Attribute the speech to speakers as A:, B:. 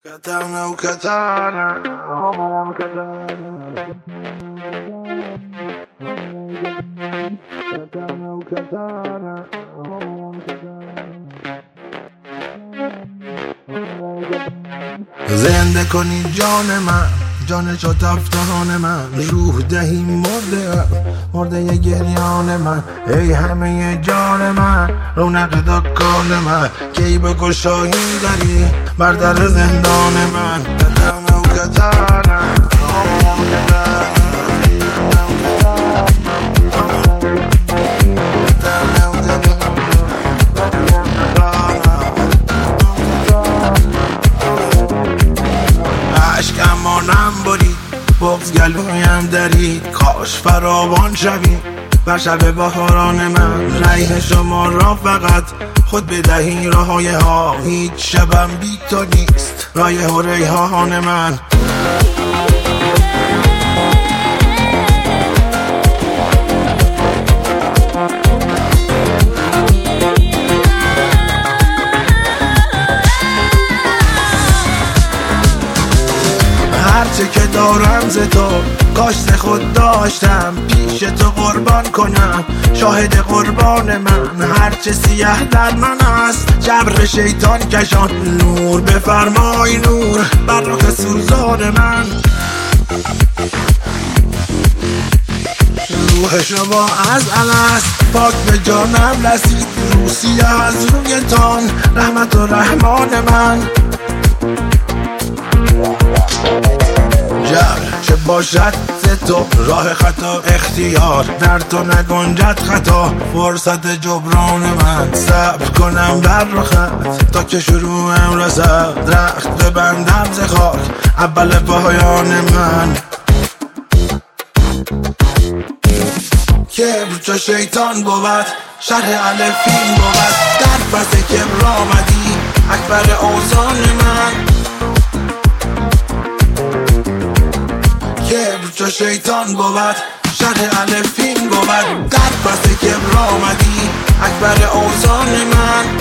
A: Katana, katana, oh, katana, katana, katana, oh, زنده کنی جان من، جان شد افتان من، روح دهی مرده ی گریان من، ای همه جان من، رونق دکان من، کی به گشایی داری بر در زندان من. کتانه و کتانه اشکمانم برید، بغض گلویم درید، کاش فراوان شویم بر شب بهاران من. ریح شما را فقط خود بدهی راهای ها، هیچ شبم بی تو نیست رایح و ریحان من. هرچه که دارم ز تو کاشت خود داشتم، پیش تو قربان کنم شاهد قربان من. هرچه سیه در من است جبر شیطان کشان، نور بفرمای نور بر رخ سوزان من. روح شما از الست پاک به جانم رسید، روسیه از رویتان رحمت و رحمان من. چه باشد ز تو راه خطا اختیار، در تو نگنجد خطا فرصت جبران من. صبر کنم بر رخت تا که شروعم رسد، رخت ببندم ز خاک اول پایان من. کبر چو شیطان بود شرح الفین بود، در پس کبر آمدی اکبر اوزان من. کبر چو شیطان بود شرح الفین بود، در پس کبر آمدی اکبر اوزان من.